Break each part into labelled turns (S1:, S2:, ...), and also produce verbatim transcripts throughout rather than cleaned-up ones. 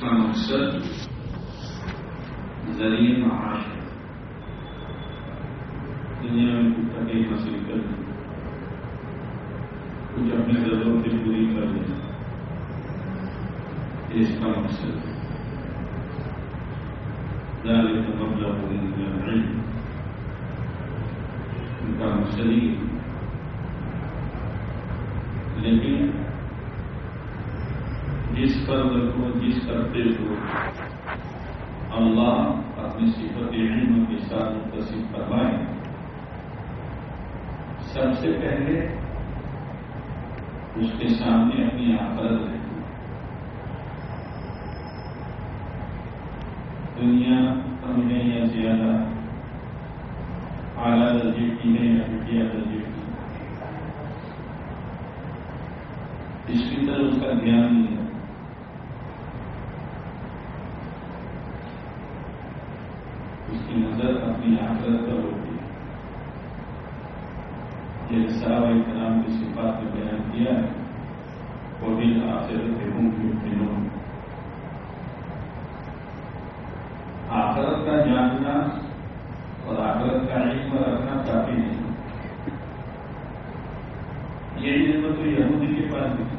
S1: کا مقصد ذریعہ معاش ہے. دنیا میں کچھ تحقیق حاصل کر لیں، کچھ اپنی ضرورتیں پوری کر لیں، اس کا مقصد ہے. ذلك مبلغ من العلم، ان کا مقصد ہی. لیکن جس فرد کو جس کرتے کو اللہ اپنی صفت علم کے ساتھ متصف فرمائے، سب سے پہلے اس کے سامنے اپنی آخرت رہتی. دنیا کم ہے یا زیادہ، اعلیٰ درجے کی ہے یا گھٹیا درجے کی، اس کی طرف اس کا دھیان نہیں ہے. اس کی نظر اپنی آخرت پر ہوتی ہے. یہ صحابہ کرام کی صفات میں بیان کیا ہے، وہ بھی آخرت کے ہوں یوقنون. آخرت کا جاننا اور آخرت کا علم رکھنا کافی نہیں. یہ علم تو یہودی کے پاس بھی،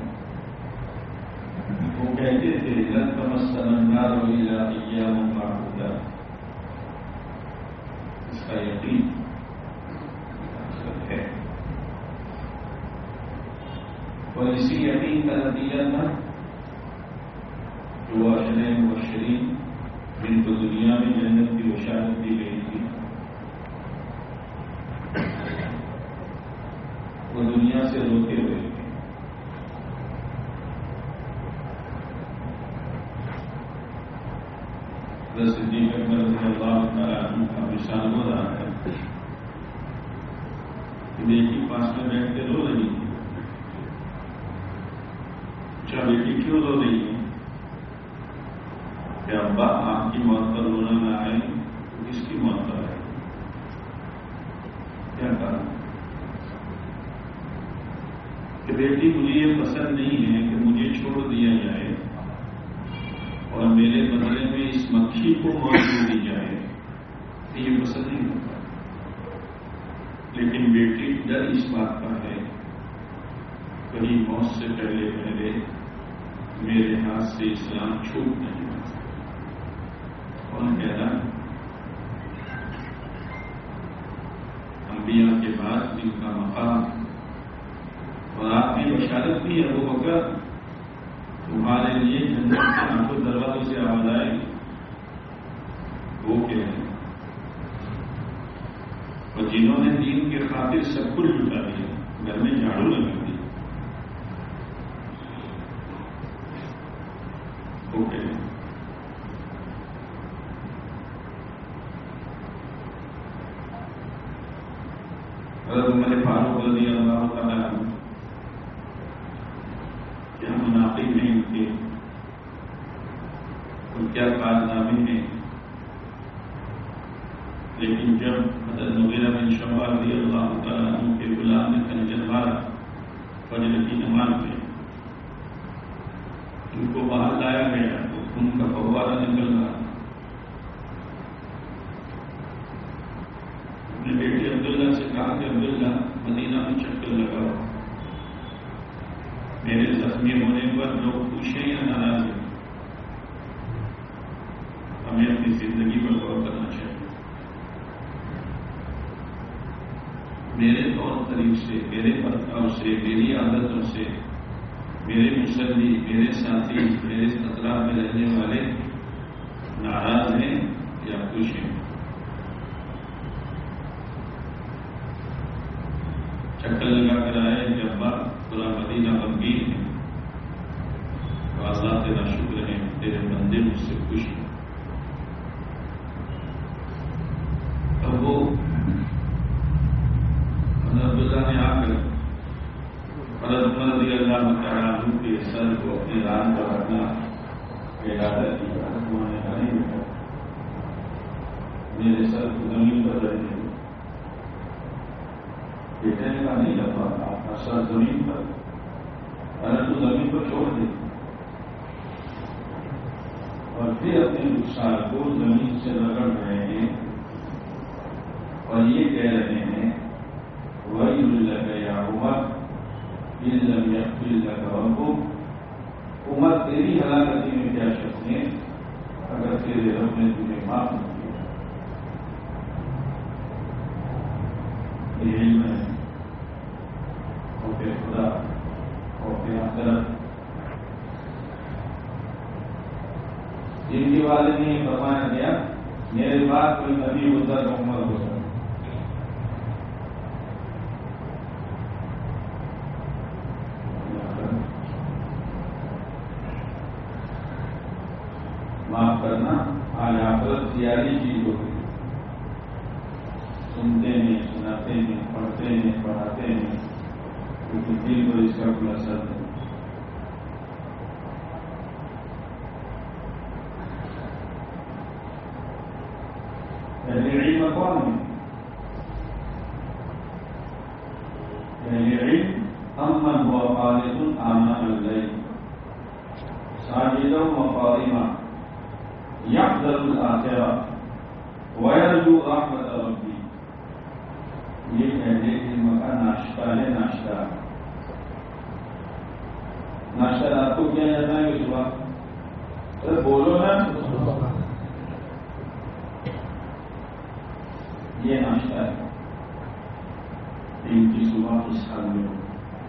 S1: وہ کہتے تھے لن تمسنا النار الا ایاما معدودا. اس کا یقین ہے، اور اسی یقین کا نتیجہ تھا جو اشرے مبشرین جن کو دنیا میں جنت کی بشارت دی گئی تھی، وہ دنیا سے روتے ہوئے تھے. صدیق اکبر رضی اللہ تعالیٰ عنہ کا مثال ہو رہا ہے کہ بیٹی پاس میں بیٹھ کے رو رہی تھی. اچھا بیٹی کیوں رو رہی ہے؟ کہ ابا آپ کی موت پر رونا نہ آئے تو کس کی موت پر آئے؟ کیا کہا کہ بیٹی مجھے یہ پسند نہیں ہے کہ مجھے چھوڑ دیا جائے اور میرے بدلے میں اس مکھی کو موت دے دی جائے، یہ پسند نہیں ہوتا. لیکن بیٹی ڈر اس بات کا ہے کہیں موت سے پہلے پہلے میرے ہاتھ سے اسلام چھوٹ نہیں. کون کہہ رہا؟ انبیاء کے بعد ان کا مقام اور آپ کی بشارت بھی ہے. وہ بکر تمہارے لیے جنت کے آنکھوں دروازوں سے آواز آئے گی. وہ کہہ رہے ہیں، اور جنہوں نے دین کے خاطر سب کچھ لٹا دیا، گھر میں جھاڑو لگا دی، وہ کہہ رہے ہیں. حضرت عمر فاروق رضی اللہ تعالیٰ عنہ کیا مناقب ہیں ان کے، اور کیا کارنامے ہیں. لیکن جب حضرت مغیرہ بن شعبہ رضی اللہ تعالیٰ عنہ کے غلام نے خنجر مارا فجر کی نماز میں، ان کو باہر لایا گیا تو خون کا فوارہ نکل رہا. اپنے بیٹے عبداللہ سے کہا کہ عبداللہ مدینہ میں چکر لگاؤ، میرے زخمی ہونے پر لوگ خوشیں یا ناراض ہیں، ہمیں اپنی زندگی پر غور کرنا چاہیے. میرے طور طریق سے، میرے برتاؤ سے، میری عادتوں سے میرے مسلی، میرے ساتھی، میرے اطراف میں رہنے والے ناراض ہیں یا خوش ہیں. چکر لگا کر آئے کہ ابا پورا مدینہ غمگین ہے، تو اللہ تیرا شکر ہے تیرے بندے مجھ سے خوش ہیں. تب وہ عبداللہ نے آ کر حضرت عمر رضی اللہ تعالیٰ عنہ کے سر کو اپنے ران پر رکھنا ارادہ کیا. انہوں نے کہا نہیں بیٹا، میرے سر کو زمین پر رہنے دو. بیٹے نے کہا نہیں ابا آپ کا سر زمین پر، اگر تو زمین پر چھوڑ دے. اور پھر اپنے رخسار کو زمین سے رگڑ رہے ہیں اور یہ کہہ رہے ہیں وَيْلٌ لَكَ يَا عُمَرْ إِن لَّمْ يَغْفِرْ لَكَ رَبُّكَ، عمر تیری ہلاکتی میں کیا شک ہے اگر تیرے رب نے تمہیں معاف نہ کیا۔ یہ علم ہے خوف خدا، خوف آخرت، جن کے والد نے یہ فرمایا گیا میرے بعد کوئی نبی ہوتا تو عمر ہوتا۔ معاف کرنا آج آخرت تیاری چیز ہوگی، سنتے ہیں، سناتے ہیں، پڑھتے ہیں، پڑھاتے ہیں، کیونکہ دل کو اس کا کوئی اثر نہیں۔ اہل علم کون ہے؟ اہل علم امن و قانت آناء اللیل ساجدا و قائما یحذر الآخرہ ویرجو رحمت ربی۔ یہ اہل علم کا ناشتہ ہے۔ ناشتہ ناشتہ رات کو کیا جاتا ہے کہ صبح ارے بولو نا، یہ ناشتہ ہے ان کی صبح اس حال میں ہو۔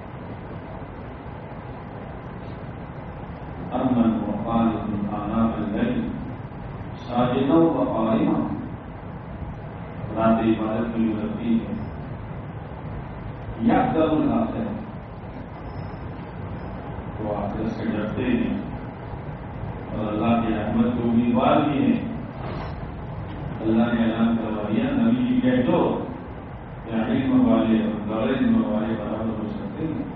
S1: امن و قانت آناء اللیل ساجدا و قائما، رات عبادت میں لگتی ہے۔ یحذر الآخرہ، وہ آخرت سے ڈرتے ہیں اور اللہ کی رحمت کے امیدوار بھی ہیں۔ اللہ نے اعلان کروا دیا نبی جی کہہ دو کیا علم والے اور غیر علم والے برابر ہو سکتے ہیں؟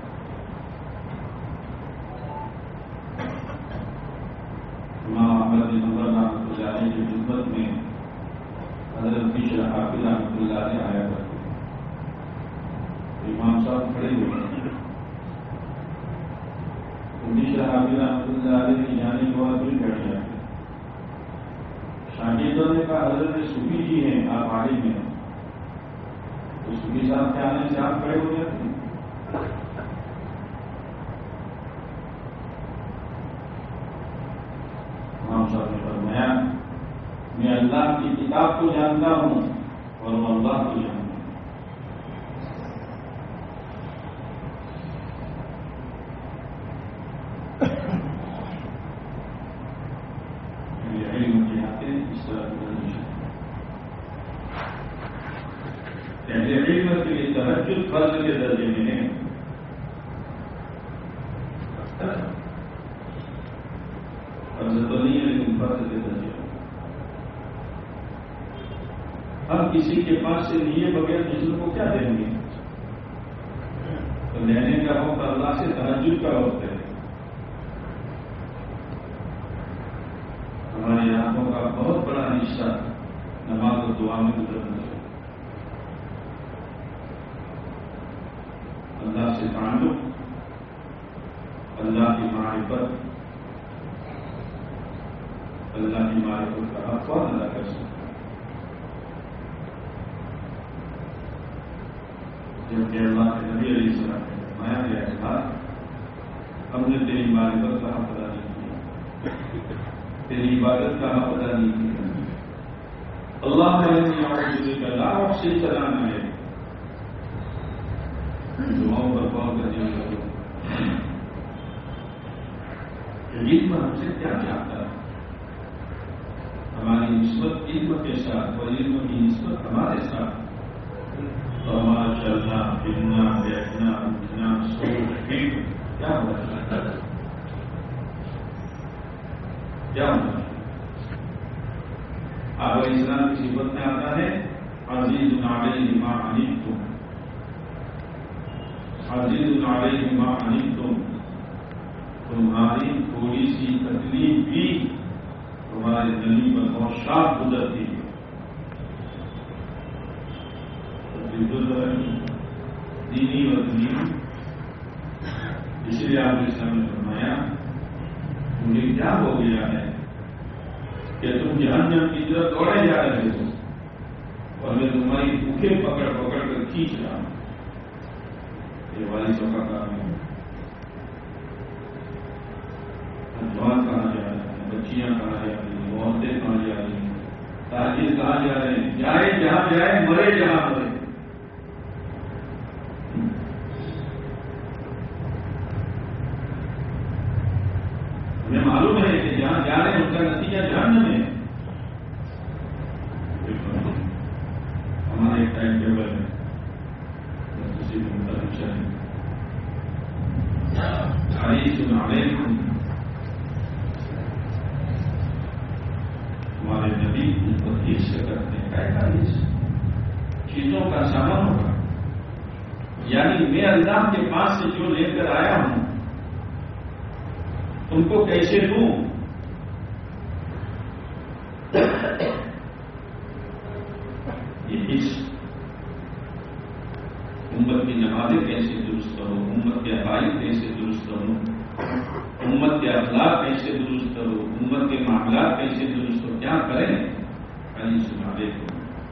S1: امام احمد بن حنبل رحمۃ اللہ علیہ کی خدمت میں حضرت بشر حافظ رحمۃ اللہ علیہ آیا کرتے ہیں۔ امام صاحب کھڑے ہوئے ہیں، بشر حافظ رحمۃ اللہ علیہ کے جانے کے بعد بھی بیٹھ جاتے ہیں۔ شاگردوں نے کہا حضرت صوفی جی ہیں، آپ عالم ہیں، تو صوفی صاحب کے آنے سے آپ کھڑے ہو جاتے ہیں۔ امام صاحب نے فرمایا میں اللہ کی کتاب کو جانتا ہوں اور وہ اللہ کو جانتا ہوں۔ علم کی آتے اس طرح کی علم کے لیے تہجد فرض کے درجے میں ہے، فرض تو نہیں ہے لیکن فرض کے درجے میں۔ ہم کسی کے پاس سے لیے بغیر دوسرے کو کیا دیں گے؟ تو لینے کا وقت اللہ سے تہجد کا وقت ہے۔ ہماری آنکھوں کا بہت بڑا حصہ نماز و دعا میں گزرنا چاہیے۔ اللہ سے تعلق، اللہ کی معرفت، اللہ کی معرفت کا حق کون ادا کر سکتا ہے؟ جبکہ اللہ کے نبی علیہ السلام نے فرمایا گیا ہے بات ہم نے تیری معرفت کا حق ادا نہیں کیا، تیری عبادت کا حق ادا نہیں کیا۔ اللہ کا لا احصی ثناء ہے، دعاؤں پر غور کرنے لگو۔ علم ہم سے کیا چاہتا ہے؟ ہماری نسبت علم کے ساتھ اور علم کی نسبت ہمارے ساتھ، تو ہمارا چلنا پھرنا بیٹھنا اٹھنا سوچ فکر کیا ہونا چاہتا ہے؟ کیا ہونا چاہتا ہے؟ آب اسلام کی صفت میں آتا ہے عزیز علیہ ما عنتم، عزیز علیہ ما عنتم، تمہاری تھوڑی سی تکلیف بھی تمہارے نبی پر بہت شاپ گزرتی ہے۔ دینی و دینی، اس لیے آپ نے اسلام نے فرمایا مجھے کیا ہو گیا ہے کہ تم جہنم کی طرف دوڑے جا رہے ہو اور میں تمہاری بھوکے پکڑ پکڑ کر کھینچ رہا ہوں. یہ والدوں کا کام ہے. جوان کہاں جا رہے ہیں, بچیاں کہاں جا رہی ہیں, عورتیں کہاں جا رہی ہیں, تاجر کہاں جا رہے ہیں, جائے جہاں جائے, مرے جہاں مرے. ہمیں معلوم ہے کہ جہاں جا رہے ہیں ان کا نتیجہ جہنم ہے. ہمارا ایک ٹائم ٹیبل ہے, کسی بھی مطلب چلیں. ہمارے نبی تدریس سے کرتے ہیں پینتالیس چیزوں کا سامان ہوگا. یعنی میں اللہ کے پاس سے جو لے کر آیا ہوں تم کو کیسے دوں, یہ اس امت کی نمازیں کیسے درست کرو, امت کے عقائد کیسے درست کرو, امت کے اخلاق کیسے درست کرو, امت کے معاملات کیسے درست کرو, کیا کریں علی سنابے کو.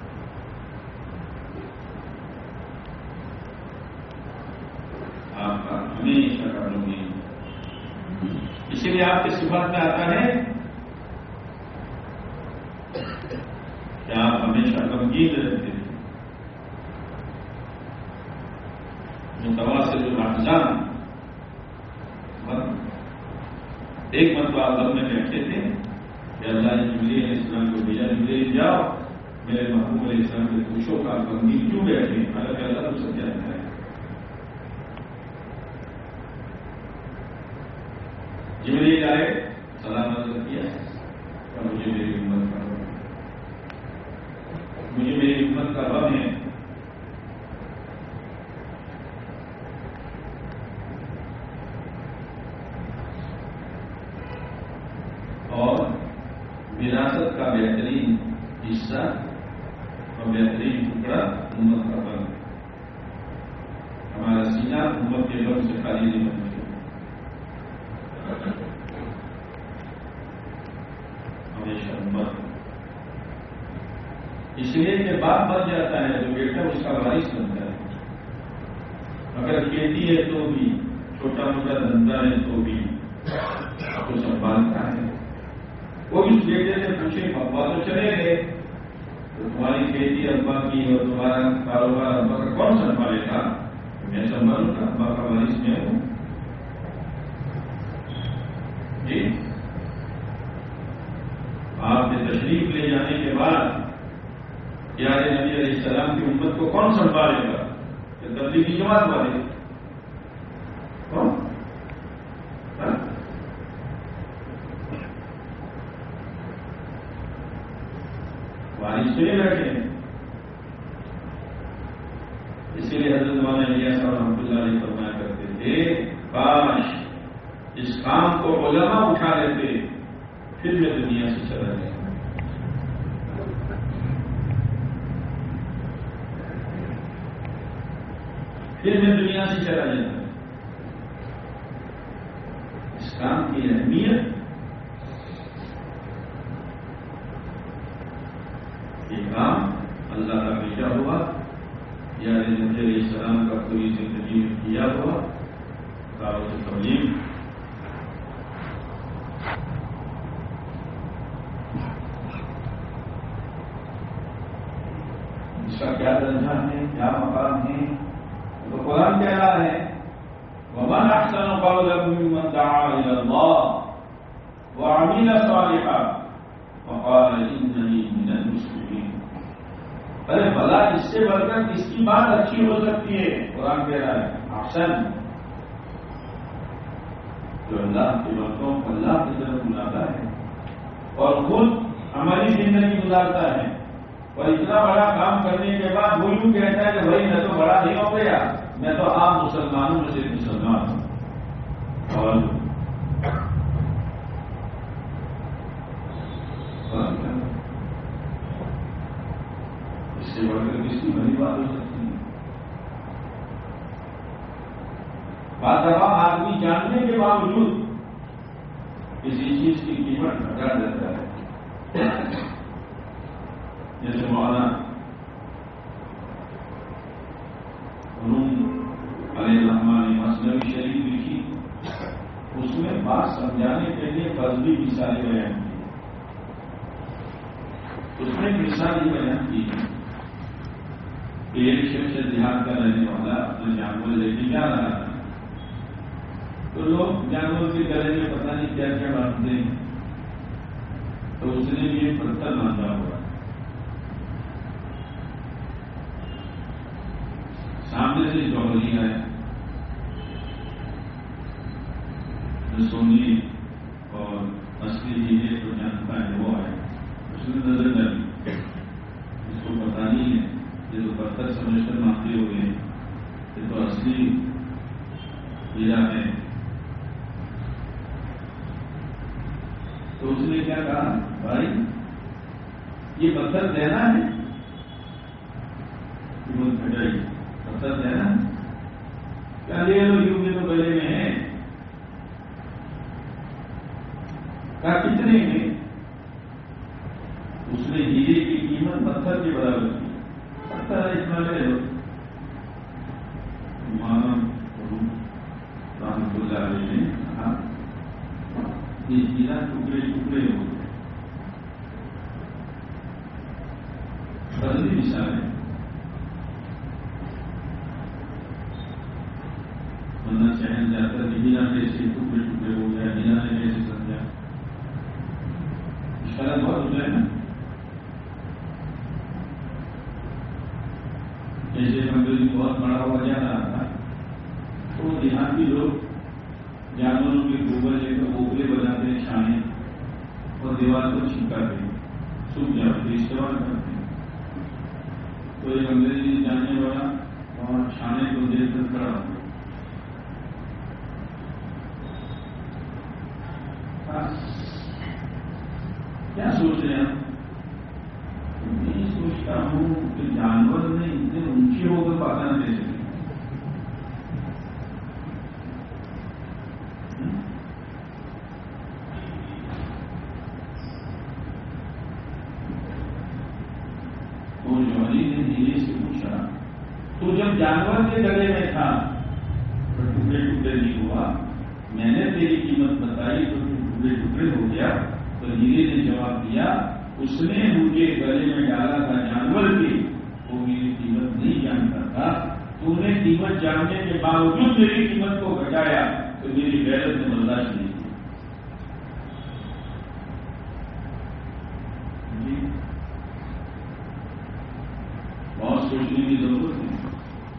S1: آپ کا ہمیشہ کروں گی. اسی لیے آپ کے صفات میں آتا ہے کہ آپ ہمیشہ غمگین رہتے ہیں. متواصل الاحزان, ایک مرتبہ آپ میں بیٹھے تھے کہ اللہ نے جبریل علیہ السلام کو بھیجا, جبریل جاؤ میرے محبوب علیہ السلام سے پوچھو کہ آپ غمگین کیوں بیٹھے. حالانکہ اللہ تم سے کیا ہے. جبریل آئے, سلام عرض کیا کہ مجھے میری امت کا مجھے میری امت کا غم ہے. اور وراثت کا بہترین حصہ اور بہترین ٹکڑا امت کا غم. ہمارا سینہ امت کے غم سے خالی نہیں ہونا چاہیے. ہمیشہ امت, اس لیے کہ باپ بن جاتا ہے جو بیٹا اس کا وارث بنتا ہے. اگر کھیتی ہے تو بھی, چھوٹا موٹا دھندا ہے تو بھی آپ کو سنبھالتا ہے. وہ اس بیٹے سے پوچھے ابا تو چلے گئے تو تمہاری کھیتی ابا کی اور تمہارا کاروبار ابا کا کون سنبھالے گا؟ میں سنبھالوں گا, ابا کا وارث میں ہوں. جی آپ نے تشریف لے جانے کے بعد پیارے نبی علیہ السلام کی امت کو کون سنبھالے گا؟ کہ تبلیغی جماعت والے کون؟ وارث تو نہیں بیٹھے ہیں. اسی لیے حضرت مولانا الیاس صاحب رحمۃ اللہ علیہ فرمایا کرتے تھے کاش اس کام کو علماء اٹھا لیتے پھر میں دنیا سے چلا جائے. پھر میں دنیا سے چلا جاتا. اس کام کی اہمیت یہ کام اللہ کا بھیجا ہوا یا نبی علیہ السلام کا پوری زندگی میں کیا ہوا دعوت تبلیغ. اس کا کیا درجہ ہے, کیا مقام ہے, تو قرآن کہہ رہا ہے وَمَنْ أَحْسَنُ قَوْلًا مِّمَّنْ دَعَا إِلَى اللَّهِ وَعَمِلَ صَالِحًا وَقَالَ إِنَّنِي مِنَ الْمُسْلِمِينَ. ارے بھلا اس سے بڑھ کر کس کی بات اچھی ہو سکتی ہے؟ قرآن کہہ رہا ہے احسن, جو اللہ کے بندوں کو اللہ کی طرف بلاتا ہے اور خود ہماری زندگی گزارتا ہے, اور اتنا بڑا کام کرنے کے بعد وہ یوں کہتا ہے کہ بھائی میں تو بڑا نہیں ہو گیا, میں تو عام مسلمانوں میں سے مسلمان ہوں. اور اس سے بڑھ کر کس کی بڑی بات ہو سکتی ہے؟ بعض دفعہ آدمی جاننے کے باوجود کسی چیز کی قیمت گھٹا دیتا ہے. شعراء علوم علیہ الرحمٰن نے مثنوی شریف لکھی، اس میں بات سمجھانے کے لیے قصبی مثالیں بیان کی. اس میں ایک مثال یہ بیان کی کہ ایک شخص دیہات کا رہنے والا اپنے جانور لے کے جا رہا تھا، تو لوگ جانور کے گلے میں پتہ نہیں کیا کیا باندھتے ہیں، تو اس نے بھی ایک پتھر باندھا ہوا. سامنے سے جوہری ہے جو سونی اور اصلی چیزیں جو جانتا ہے وہ ہے، اس نے نظر ڈالی، اس کو پتا نہیں ہے یہ تو پتھر سمجھ کر مانتے ہوئے ہیں، یہ تو اصلی ہیرا ہے. تو اس نے کیا کہا، بھائی یہ پتھر دینا ہے؟ کھٹائی پتھر دینا ہے کیا؟ لے لو، یوں کے تو گلے میں ہے. کہا کتنے میں؟ اس نے ہیرے کی قیمت پتھر کے برابر کی. پتھر اتنا لے لو. مولانا رحمۃ اللہ علیہ نے کہا یہ ہیرا ٹکڑے ٹکڑے ہو گئے. بدلی مثال ہے، ورنہ چہن جاتا کہ ہیرا کیسے ٹکڑے ٹکڑے ہو گیا، ہیرا نے کیسے سمجھا. اشارہ بہت ہو جائے نا. جیسے انگریزی بہت بڑا ہوا جا رہا تھا تو دیہاتی لوگ جانوروں کے گوبر لے کر اوپرے بناتے ہیں چھانے اور دیوار کو چھپکاتے ہیں، سوکھ جاتے استعمال کرتے ہیں. تو ایک انگریزی جاننے والا اور چھانے کو دیکھ کر کھڑا ہو کیا سوچ رہے ہیں؟ میں سوچتا ہوں کہ جانور نے اتنے اونچے ہو کر پاتا نہ دے سکے. تو جوہری نے دھیرے سے پوچھا، تو جب جانور کے گلے میں تھا تو ٹکڑے ٹکڑے نہیں ہوا، میں نے تیری قیمت بتائی تو ٹکڑے ٹکڑے ہو گیا. تو ہیرے نے جواب دیا، اس نے مجھے گلے میں ڈالا تھا جانور کی، وہ میری قیمت نہیں جانتا تھا. تو نے قیمت جاننے کے باوجود میری قیمت کو گھٹایا تو میری غیرت نے برداشت نہیں کی. جی بہت سوچنے کی ضرورت ہے،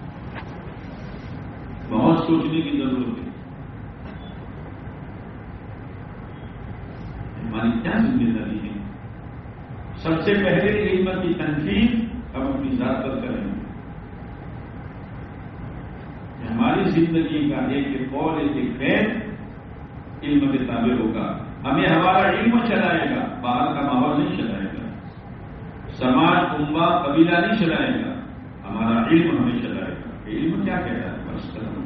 S1: بہت سوچنے کی ضرورت ہے. ہماری کیا ذمہ داری ہے؟ سب سے پہلے علم کی تنقید ہم اپنی ذات پر کریں گے. ہماری زندگی کا ایک ایک قول ایک ایک فعل علم کے تابع ہوگا. ہمیں ہمارا علم چلائے گا، باہر کا ماحول نہیں چلائے گا، سماج کنبہ قبیلہ نہیں چلائے گا، ہمارا علم ہمیں چلائے گا. علم کیا کہہ رہا ہے؟ بس کرم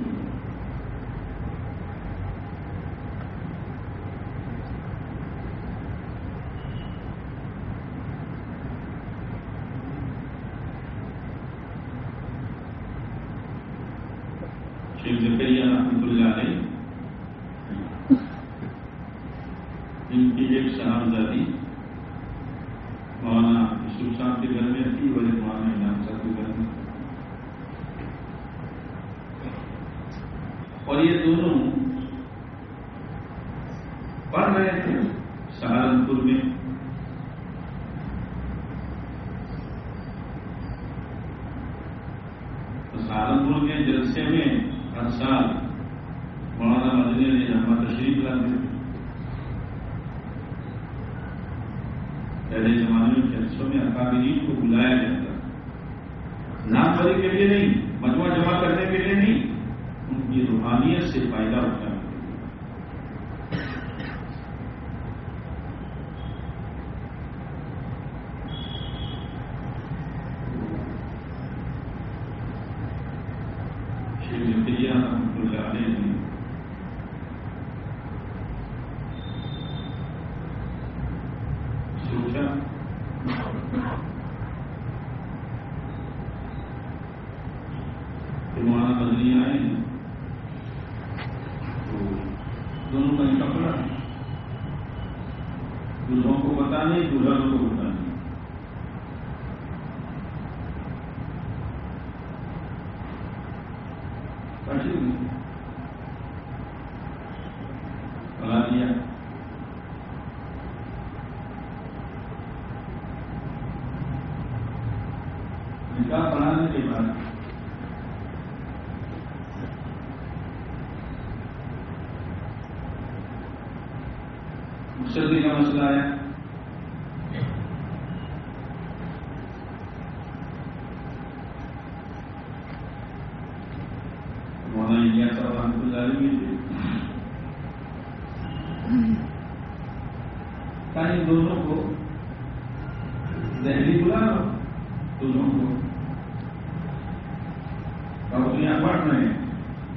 S1: شیخ زکریا رحمۃ اللہ علیہ ان کی ایک صاحبزادی مولانا یوسف صاحب کے گھر میں تھی اور ایک مولانا انعام صاحب کے گھر میں، اور یہ دونوں پڑھ رہے تھے سہارنپور میں. تو سہارنپور کے جلسے میں ہر سال مولانا مدنی علی رحمت تشریف لاتے تھے. پہلے زمانے میں جلسوں میں اکابرین کو بلایا جاتا، نام بری کے لیے نہیں، مجموعہ جمع کرنے کے لیے نہیں، ان کی روحانیت سے فائدہ اٹھانے کے لیے. شیخ زکریا رحمۃ اللہ علیہ نے سوچا دلہوں کو بتانے دلہنوں کو بتانے. بنا دیا. نکاح پڑھانے کے بعد مقصدی کا مسئلہ ہے. مولانا انڈیا صاحب رحمۃ اللہ علیہ تھے. ان دونوں کو دہلی بلا لو. دونوں کو اور یہاں پڑھ رہے ہیں.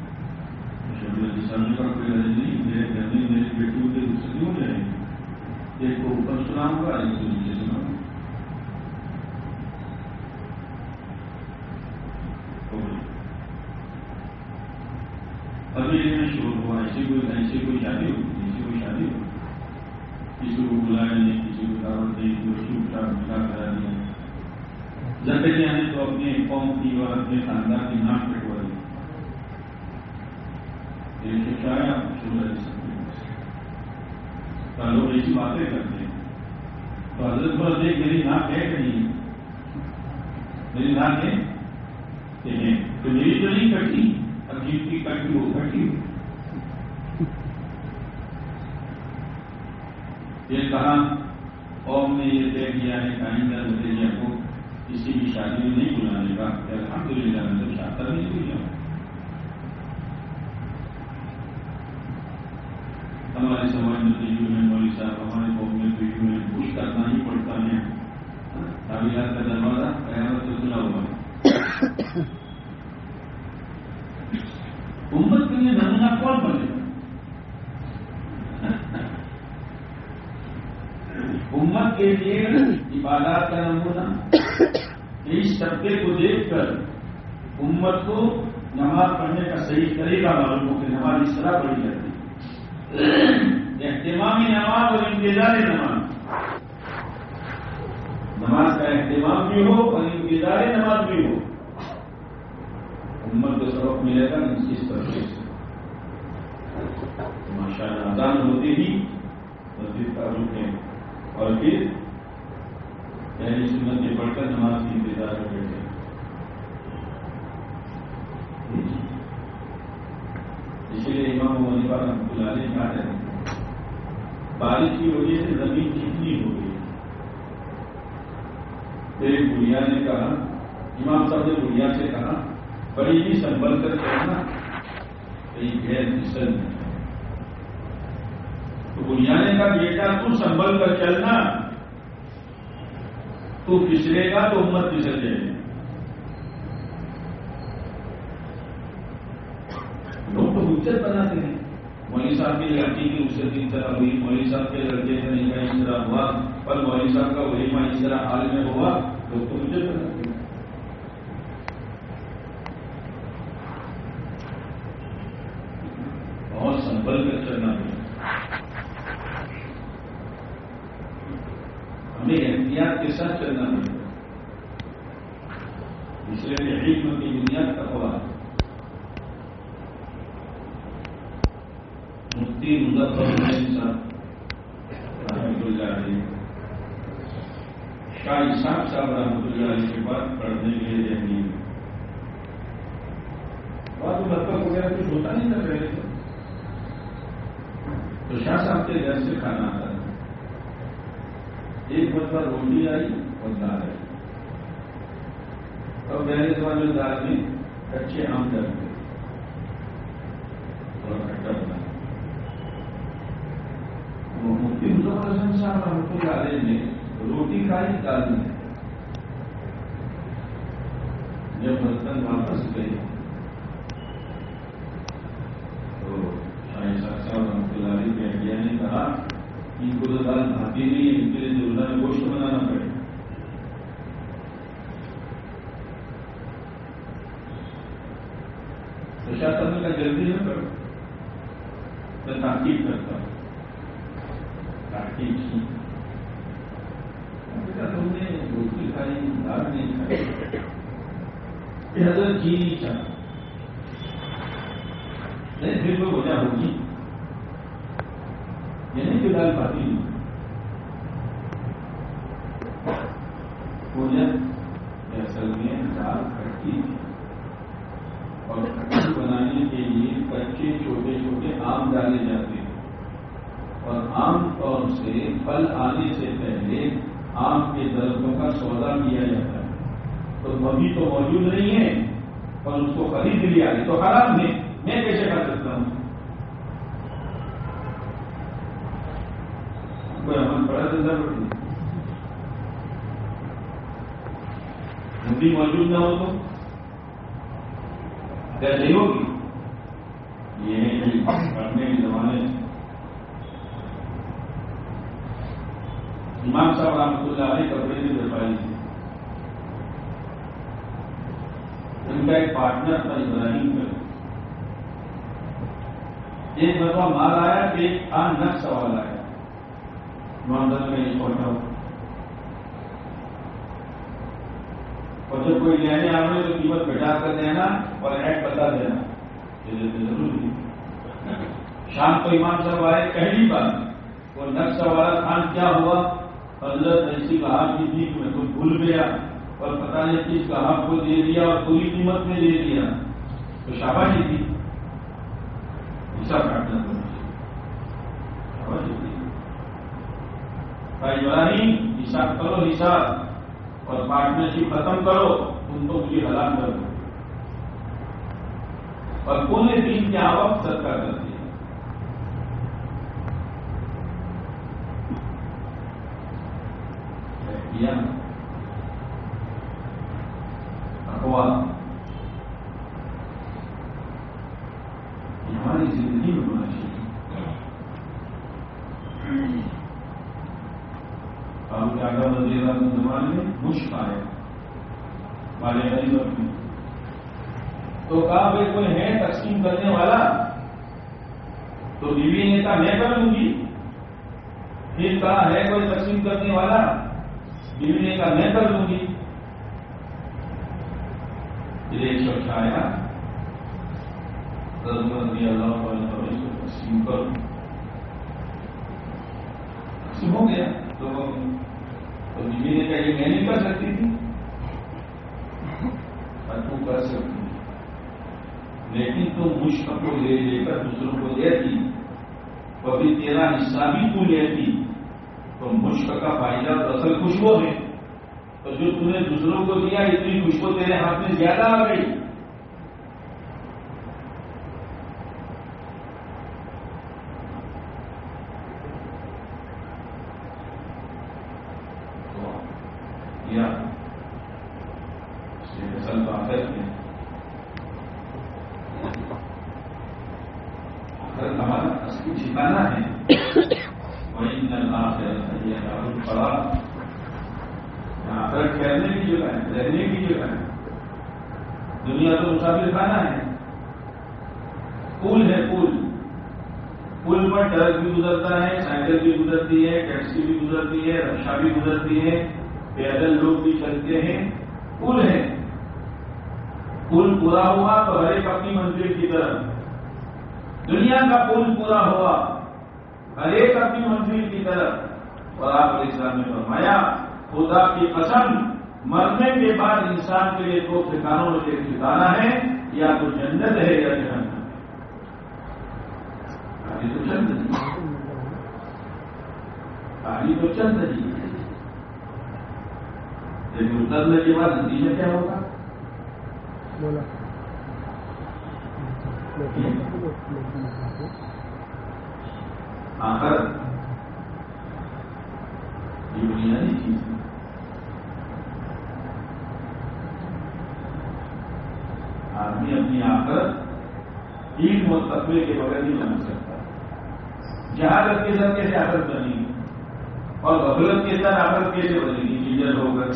S1: سامنے کا کوئی رج نہیں. میرے گھر میں میری بیٹیوں کے رخصتی ہو جائے گی. ایک کو اوپر سناؤں گا ایک کو نیچے سناؤں گا. ابھی میں شور ہوا ایسی کوئی ایسی کوئی شادی ہو ایسی کوئی شادی ہو. کسی کو بلایا نہیں, کسی کو دعوت نہیں, دوستوں کا ملا کرا دیا. زکریا نے تو اپنے قوم کی اور اپنے خاندان کی ناک کٹوا دی. شاید لوگ ایسی باتیں کرتے ہیں تو حضرت پر دیکھ میری ناک ہے کہ نہیں, میری ناک ہے کہ ہے تو میری تو نہیں کٹی, عجیب کی کٹی ہو کٹی ہو. یہ کہا قوم نے یہ طے کیا ہے کہ آئندہ زندگیوں کو کسی کی شادی میں نہیں بلانے کا. الحمدللہ میں تو چاہتا نہیں ہوئی جاؤں. ہمارے سماج میں تو یوں ہے مولوی صاحب, ہمارے قوم میں تو یوں ہے, کچھ کرنا ہی پڑتا ہے. تعبیرات کا دروازہ قیامت سے کھلا ہوا ہے. امت کے لیے نمونہ کون بنے گا؟ امت کے لیے عبادات کا نمونہ. اس طبقے کو دیکھ کر امت کو نماز پڑھنے کا صحیح طریقہ معلوم ہو کہ نماز اس طرح پڑھی جاتی ہے. اہتمامی نماز اور انتظار نماز. نماز کا اہتمام بھی ہو اور انتظار نماز بھی ہو. امت کو سبق ملے گا اس طریقے سے. ماشاء اللہ اذان ہوتے ہی مسجد کا رکیں اور پھر پہلی سنت میں پڑھ کر نماز کی انتظار میں بیٹھے. اسی لیے امام ابو حنیفہ رحمۃ اللہ علیہ کہا ہے بارش کی وجہ سے زمین چکنی ہو گئی. میرے بڑھیا نے کہا, امام صاحب نے بڑھیا سے کہا بڑی ہی سنبھل کر چلنا کہیں غیر پھسل میں. تو بڑھیا نے کہا بیٹا تو سنبھل کر چلنا, تو پھسلے گا تو امت پھسل جائے گی. لوگ تو حجت بناتے ہیں. مولوی صاحب کی لڑکی کی اسے اس طرح ہوئی, مولوی صاحب کے لڑکے کا نہیں اس طرح ہوا, پر مولوی صاحب کا ولیمہ اس طرح حال میں ہوا. لوگ تو حجت بناتے ہیں. بہت سنبھل کر چلنا ہے. ہمیں احتیاط کے ساتھ چلنا ہے. اس لیے علم کی بنیاد تقویٰ. مفتی مظفر حسین صاحب رحمۃ اللہ علیہ, شاہ اسحاق صاحب رحمۃ اللہ علیہ کے بعد پڑھنے کے لیے دہلی میں بات مطلب وغیرہ کچھ ہوتا نہیں تھا پہلے تو. تو شاہ صاحب کے گھر سے کھانا آتا تھا. ایک مرتبہ روٹی آئی اور دال آئی, اور پہلے والے دال میں کچے آم ڈال گئے اور کھٹا بنا. مفتی مظفر حسین صاحب رحمۃ اللہ علیہ نے روٹی کھائی دال میں. جب برتن واپس گئے تو شاہ اسحاق صاحب رحمۃ اللہ علیہ کے اہلیہ نے کہا ان کو تو دال بھاتی نہیں ہے, ان کے لیے ضرورت میں گوشت بنانا پڑے. تو شاہ صاحب کا جلدی نہ کرو, میں تحقیق کرتا ہوں. تحقیق کی کھائی دال نہیں کھائی، حضرت جی نہیں چاہ نہیں، پھر کوئی وجہ ہوگی، یہ نہیں کہ دال کھاتی نہیں، وجہ اصل میں دال کھٹی تھی، اور کھٹی بنانے کے لیے کچے چھوٹے چھوٹے آم ڈالے جاتے ہیں، اور عام طور سے پھل آنے سے پہلے آم کے درختوں کا سودا کیا جاتا ہے، تو ابھی تو موجود نہیں ہے اور اس کو خرید لیا ہے تو حرام ہے، میں کیسے کھا سکتا ہوں؟ کوئی عمل پڑا تو ضرور نہیں، ہندی موجود نہ ہو تو کیا نہیں ہوگی؟ یہ ہے کہ پڑھنے کے زمانے سے امام صاحب رحمۃ اللہ علیہ کپڑے کی بھرپائی تھی، ان کا ایک پارٹنر تھا ابراہیم کا، ایک مرتبہ مال آیا کہ ایک خان نقص سوال آیا، معاملہ میں نہیں پہنچا ہو، اور جب کوئی لینے آنے تو قیمت گھٹا کر دینا اور ایڈ بتا دینا، یہ ضروری ہے۔ شام کو امام صاحب آئے، پہلی بات وہ نقص والا خان کیا ہوا، حضرت ایسی گاہک کی تھی کہ میں تو بھول گیا اور پتہ نہیں کس گاہک کو دے دیا اور پوری قیمت میں دے دیا، تو شاباشی تھی، حساب کاٹنا پڑا، شاباشی تھی۔ ابراہیم حساب کرو، حساب اور پارٹنرشپ ختم کرو، تم تو مجھے ہلاک کر دو، اور پورے دن کی آوک صدقہ کرتی ہے۔ اقوال یہ ہماری زندگی میں ہونا چاہیے۔ ابو جعفر رضی اللہ عنہ زمانے میں مشک آیا والے غریب میں، تو کہا بھائی کوئی ہے تقسیم کرنے والا، تو بیوی نے کہا میں کر لوں گی، پھر کہا ہے کوئی تقسیم کرنے والا، بیوی نے کہا میں کر لوں گی، پھر ایک شخص آیا رضی اللہ عنہ اس کو تقسیم کرو، تقسیم ہو گیا لوگوں میں، تو بیوی نے کہا یہ میں نہیں کر سکتی تھی، اور تو کر سکتی، لیکن تم مشک کو لے لے کر دوسروں کو دیتی، کبھی تیرا حصہ بھی تو لیتی، تو مشک کا فائدہ تو اصل خوشبو ہے، تو جو تم نے دوسروں کو دیا اتنی خوشبو تیرے ہاتھ میں زیادہ آ گئی، اصل بات ہے ہمارا اصلی ٹھکانا ہے وہی پڑا، یہاں پر ٹھہرنے کی جگہ ہے، رہنے کی جگہ ہے، دنیا تو مسافر خانہ ہے، پل ہے، پل پل پر ٹرک بھی گزرتا ہے، سائیکل بھی گزرتی ہے، ٹیکسی بھی گزرتی ہے، رکشا بھی گزرتی ہے، پیدل لوگ بھی چلتے ہیں، پل ہے، پل پورا ہوا تو ہر ایک اپنی منزل کی طرف، دنیا کا پل پورا ہوا ہر ایک اپنی منزل کی طرف، اور آپ علیہ السلام نے فرمایا خدا کی قسم مرنے کے بعد انسان کے لیے دو ٹھکانوں میں سے ایک ٹھکانا ہے، یا تو جنت ہے یا جہنم ہے، آگے تو چند نہیں، آگے تو چند نہیں، لیکن اترنے کے بعد نتیجہ کیا ہوگا؟ آخرت یہ بنیادی چیز ہے، آدمی اپنی آخرت ایک مستقبل کے بغیر نہیں بنا سکتا، جہالت کے ساتھ کیسے آخرت بنے گی اور غفلت کے ساتھ آخرت کیسے بنے گی؟ لیڈر ہو کر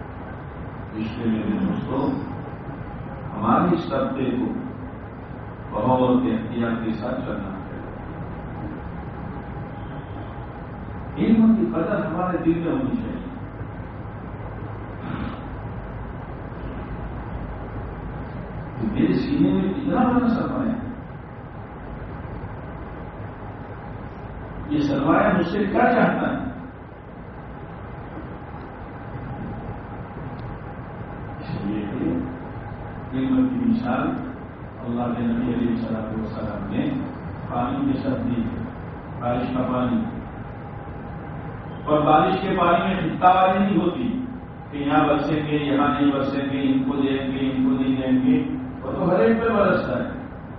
S1: اس لیے میرے دوستوں ہمارے اس طبقے کو بہت احتیاط کے ساتھ چلنا ہے. علم کی قدر ہمارے دل میں ہونی چاہیے. میرے سینے میں اتنا بڑا سرمایہ ہے. یہ سرمایہ مجھ سے کیا چاہتا ہے؟ اس لیے علم کی مثال اللہ کے نبی علیہ الصلوۃ والسلام نے پانی کے ساتھ دی. بارش کا پانی، اور بارش کے پانی میں حصہ والی نہیں ہوتی کہ یہاں برسیں گے یہاں نہیں برسیں گے، ان کو دیں گے ان کو نہیں دیں گے. وہ تو ہر ایک پہ برستا ہے.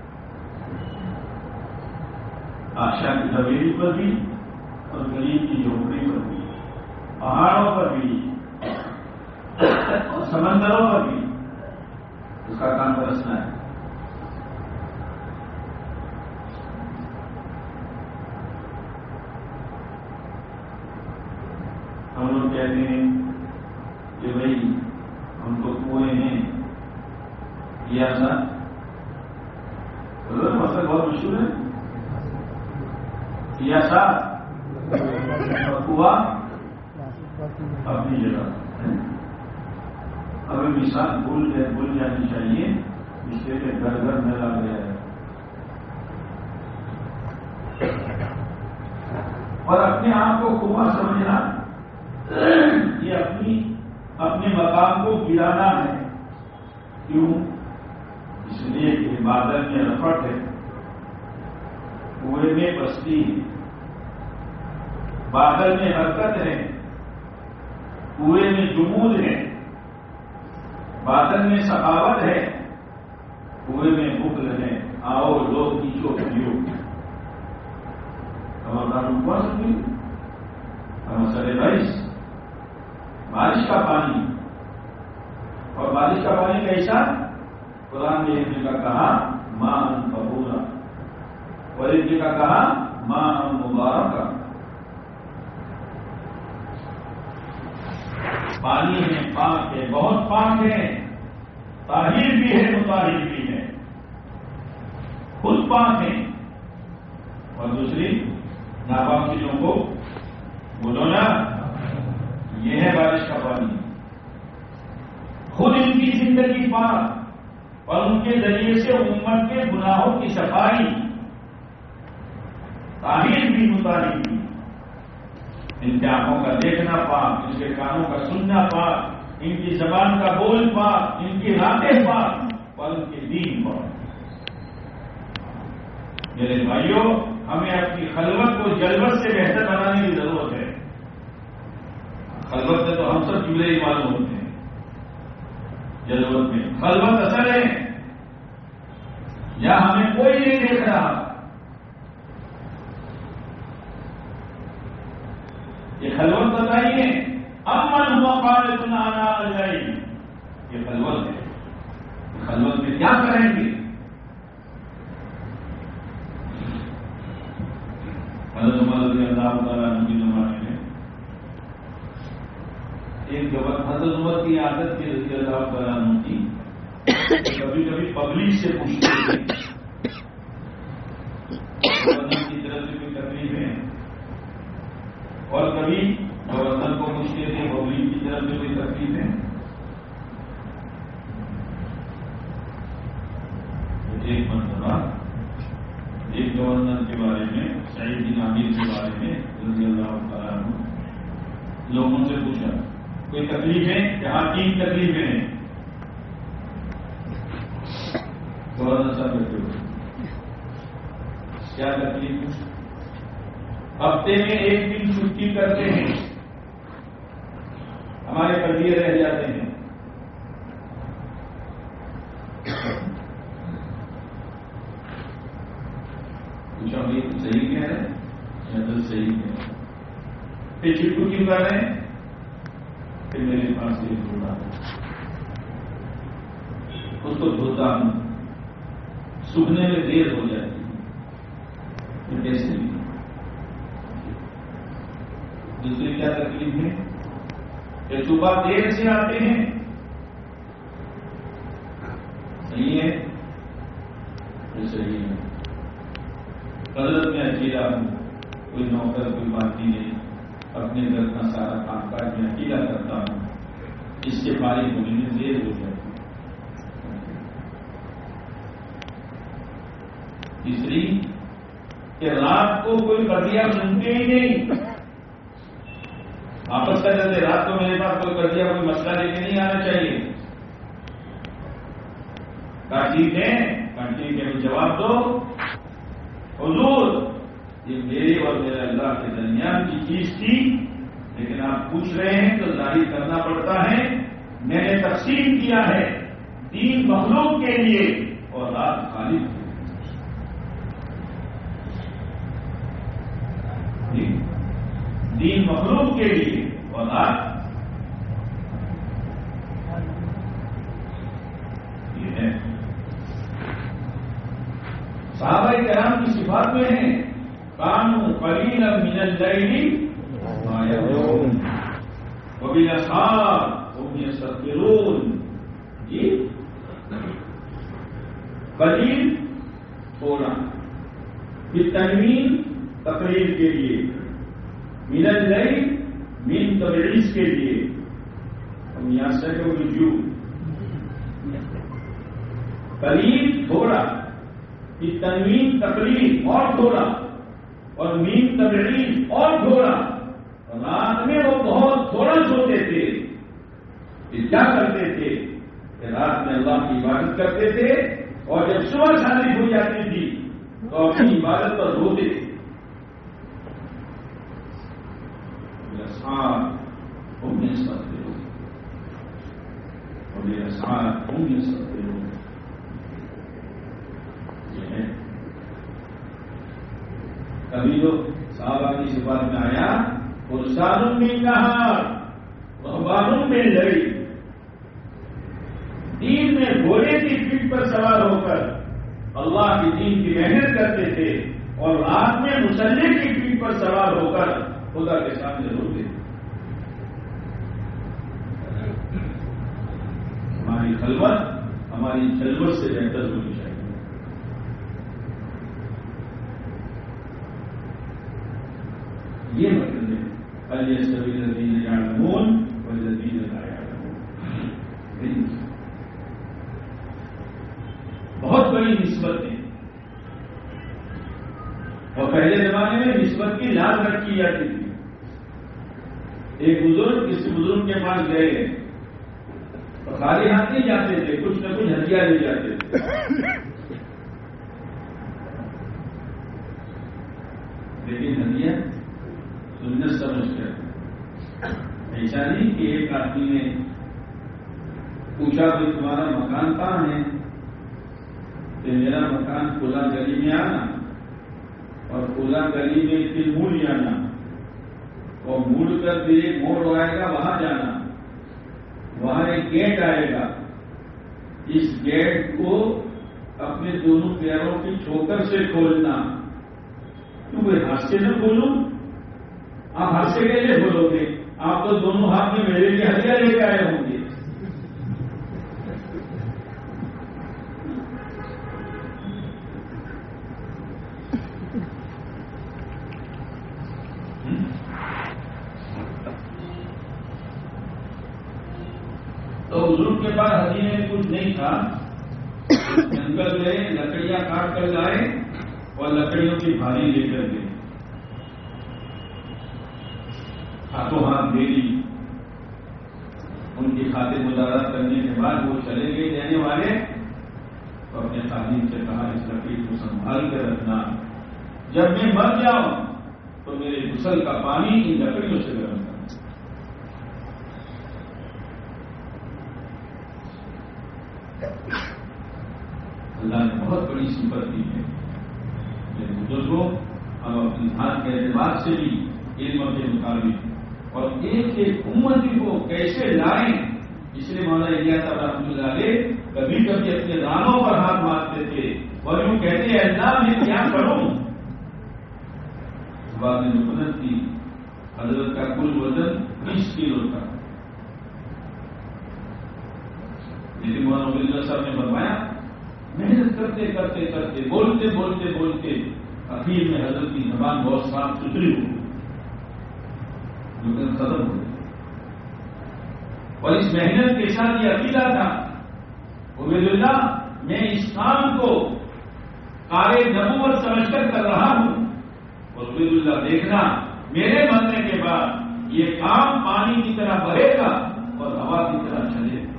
S1: آشا کی حویلی پر بھی اور غریب کی جھوپڑی پر بھی، پہاڑوں پر بھی اور سمندروں پر بھی اس کا کام برسنا ہے. ہم لوگ کہتے ہیں کہ بھائی ہم تو کنویں ہیں یا سا مسئلہ بہت مشہور ہے. یا سا کنواں اپنی جگہ. ابھی مثال بھول جائے بھول جانی چاہیے اس لیے کہ گھر گھر میں لگ گیا ہے. اور اپنے آپ کو کنواں سمجھنا یہ اپنی اپنے مقام کو گرانا ہے. کیوں؟ اس لیے کہ بادل میں رفٹ ہے، کنویں میں بستی ہے. بادل میں حرکت ہے، کنویں میں جمود ہے. بادل میں سخاوت ہے، کنویں میں بخل ہے. آؤ لوگ پیچھو پیو. ہمارا رکوا سکیں ہم سر بائیس بارش کا پانی، اور بارش کا پانی کیسا؟ قرآن نے ایک جگہ کہا ماں طہورا، اور ایک جگہ کہا ماں مبارکا. پانی ہے پاک ہے، بہت پاک ہے، طاہر بھی ہے مطہر بھی ہے. خود پاک ہے اور دوسری ناپاک چیزوں کو بولو نا. یہ ہے بارش کا پانی. خود ان کی زندگی پاک اور ان کے ذریعے سے امت کے گناہوں کی صفائی، طاہر بھی مطہر بھی. ان کی آنکھوں کا دیکھنا پاک، ان کے کانوں کا سننا پاک، ان کی زبان کا بول پاک، ان کی راتیں پاک اور ان کے دین پاک. میرے بھائیوں، ہمیں اپنی خلوت کو جلوت سے بہتر بنانے کی ضرورت ہے. خلوت میں تو ہم سب جملے ہی معلوم ہوتے ہیں. جلوت میں خلوت اصل ہے یا ہمیں کوئی نہیں دیکھ رہا. یہ خلوت بتائیے. امن ہوا پارے تنا آنا جائے، یہ خلوت ہے. خلوت میں کیا کریں گے؟ حضرت عمر رضی اللہ تعالیٰ عنہ کی زمانے میں ایک جگہ حضرت عمر کی عادت کی رضی اللہ تعالیٰ عنہ کی کبھی کبھی پبلک سے پوچھتے تھے گورنر کی طرف سے کوئی تکلیف ہے، اور کبھی گورنر کو پوچھتے تھے پبلک کی طرف سے کوئی تکلیف ہے. ایک مرتبہ ایک گورنر کے بارے میں، سعید بن عامر کے بارے میں رضی اللہ تعالیٰ عنہ لوگوں سے پوچھا کوئی تکلیف ہے؟ یہاں تین تکلیفیں ہیں. گورنر صاحب بیٹھے ہوئے، کیا تکلیف؟ ہفتے میں ایک دن چھٹی کرتے ہیں، ہمارے قبیلے رہ جاتے ہیں. پوچھا بھائی صحیح کہہ رہے ہیں یا تو صحیح کہہ رہے ہیں؟ پھر چھٹو کیوں کر رہے ہیں؟ پھر میرے پاس ایک گھوڑا ہے، اس کو دھوتا ہوں، سوکھنے میں دیر ہو جاتی ہے. پھر کیسے بھی دوسری کیا تکلیف ہے کہ صبح دیر سے آتے ہیں. صحیح ہے، یہ صحیح ہے. قدرت میں اکیلا ہوں، کوئی نوکر کوئی باقی نہیں، اپنے گھر کا سارا کام کاج میں اکیلا کرتا ہوں، اس سے فارغ ہونے میں دیر ہو جاتی. تیسری کہ رات کو کوئی قضیہ سنتے ہی نہیں، آپس کا چلتے رات کو میرے پاس کوئی قضیہ کوئی مسئلہ لے کے نہیں آنا چاہیے. کہا ٹھیک ہے، ٹھیک ہے جواب دو. حضور یہ میرے اور میرے اللہ کے درمیان کی چیز تھی، لیکن آپ پوچھ رہے ہیں تو ظاہر کرنا پڑتا ہے. میں نے تقسیم کیا ہے دین مخلوق کے لیے اور رات خالق کے لیے. دین مخلوق کے لیے اور رات یہ ہے. صحابہ کرام کی صفات میں ہیں کانوا قلیلا من اللیل ما یهجعون وبالاسحار هم یستغفرون. جی قلیل تھوڑا، پھر تنوین تقریر کے لیے، من اللیل من تبعیض کے لیے، ہم یہاں سے کہ رجوع. قلیل تھوڑا، پھر تنوین تقریر اور تھوڑا، اور مین تبعیض اور تھوڑا. رات میں وہ بہت تھوڑا سوتے تھے. کیا کرتے تھے کہ رات میں اللہ کی عبادت کرتے تھے، اور جب صبح شادی ہو جاتی تھی تو اپنی عبادت پر روتے تھے. ساتھ ہوں گے سکتے ہو اور میرے ساتھ ہوں گے سکتے ہو. یہ ہے کبھی تو صحابہ کی صفات میں آیا فرسان میں کہا رہبان میں لڑی. دین میں گھوڑے کی پیٹھ پر سوار ہو کر اللہ کی دین کی محنت کرتے تھے، اور رات میں مسلح کی پیٹھ پر سوار ہو کر خدا کے سامنے روتے تھے. ہماری خلوت ہماری جلوت سے بہتر ہونی چاہیے. یہ مطلب ہے الیستوی الذین یعلمون والذین لا یعلمون. بہت بڑی نسبت ہے، اور پہلے زمانے میں نسبت کی لاز رکھی جاتی تھی. ایک بزرگ کسی بزرگ کے پاس گئے تو خالی ہاتھ نہیں جاتے تھے، کچھ نہ کچھ ہدیہ لے جاتے تھے. لیکن ہدیہ سنت سمجھ کر، ایسا نہیں کہ ایک آدمی نے پوچھا کہ تمہارا مکان کہاں ہے، کہ میرا مکان کھلا گلی میں آنا، اور کھلا گلی میں پھر موڑ جانا، اور موڑ کر پھر ایک موڑ آئے گا وہاں جانا، وہاں ایک گیٹ آئے گا. اس گیٹ کو اپنے دونوں پیروں کی ٹھوکر سے کھولنا. کیوں بھائی ہاتھ سے نہ کھولوں؟ آپ ہاتھ سے کیسے کھولو گے؟ آپ تو دونوں ہاتھ میں میرے لیے ہتھیار لے کے آئے ہوں گے. تو بزرگ کے پاس ہدیے میں کچھ نہیں تھا. جنگل گئے، لکڑیاں کاٹ کر لائے اور لکڑیوں کی بھاری لے کر گئے. ہاتھوں ہاتھ دے دی. ان کی خاطر مدارات کرنے کے بعد وہ چلے گئے دینے والے، تو اپنے خادم سے کہا اس لکڑی کو سنبھال کر رکھنا، جب میں مر جاؤں تو میرے غسل کا پانی ان لکڑیوں سے گرم کرنا. اللہ نے بہت بڑی صفت دی ہے. میرے بزرگوں، ہم اپنی ہاتھ کے اعتبار سے بھی علم کے مطابق اور ایک ایک امتی کو کیسے لائیں، اس لیے مولانا الیاس صاحب رحمۃ اللہ علیہ کبھی کبھی اپنے دانوں پر ہاتھ مارتے تھے اور یوں کہتے ہیں اللہ میں کیا کروں. بعد میں محنت کی، حضرت کا کل وزن بیس کلو تھا، لیکن مولانا الیاس صاحب نے فرمایا محنت کرتے کرتے کرتے بولتے بولتے بولتے اخیر میں حضرت کی زبان بہت صاف ستھری ہو لیکن ختم ہو گئی. اور اس محنت کے ساتھ یہ عقیدہ تھا عبید اللہ میں اس کام کو کار نبوت سمجھ کر کر رہا ہوں اور عبید اللہ دیکھنا میرے مرنے کے بعد یہ کام پانی کی طرح بہے گا اور ہوا کی طرح چلے گا.